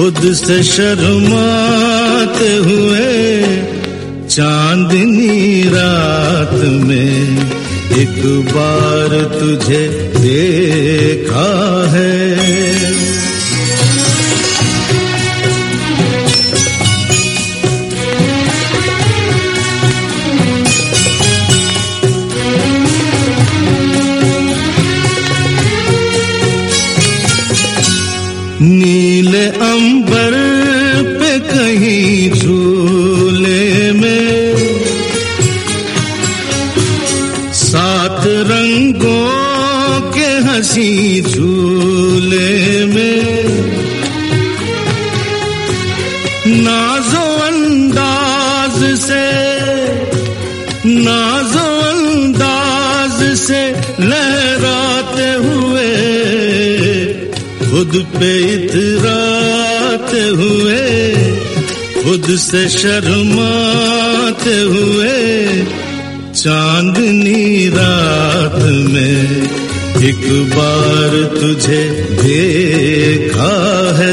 खुद से शर्माते हुए चांदनी रात में एक बार तुझे देखा है। नीले अंबर पे कहीं झूले में सात रंगों के हंसी झूले में नाजो अंदाज से लहराते हुए खुद पे इतराते हुए खुद से शर्माते हुए चांदनी रात में एक बार तुझे देखा है।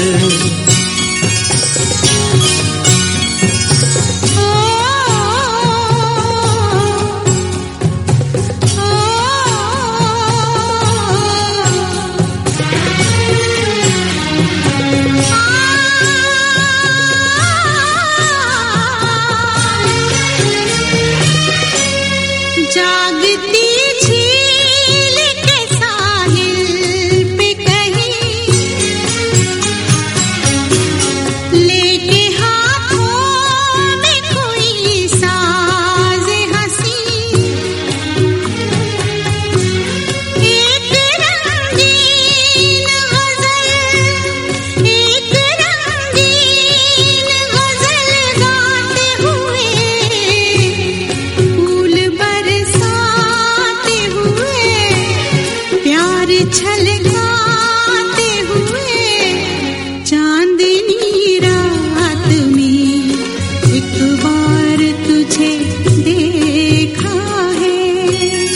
छलकाते हुए चांदनी रात में एक बार तुझे देखा है।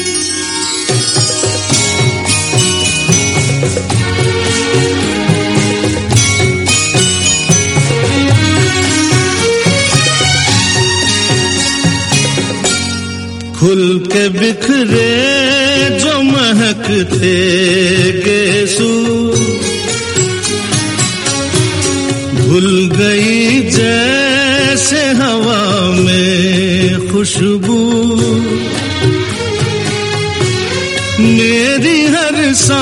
खुल के बिखरे जो महकते गेसू भूल गई जैसे हवा में खुशबू मेरी हर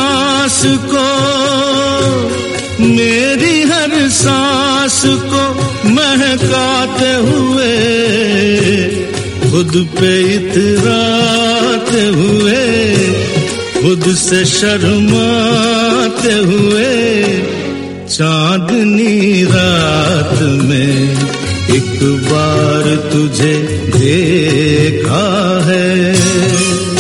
सांस को महकाते हुए खुद पे इतराते हुए खुद से शर्माते हुए चांदनी रात में एक बार तुझे देखा है।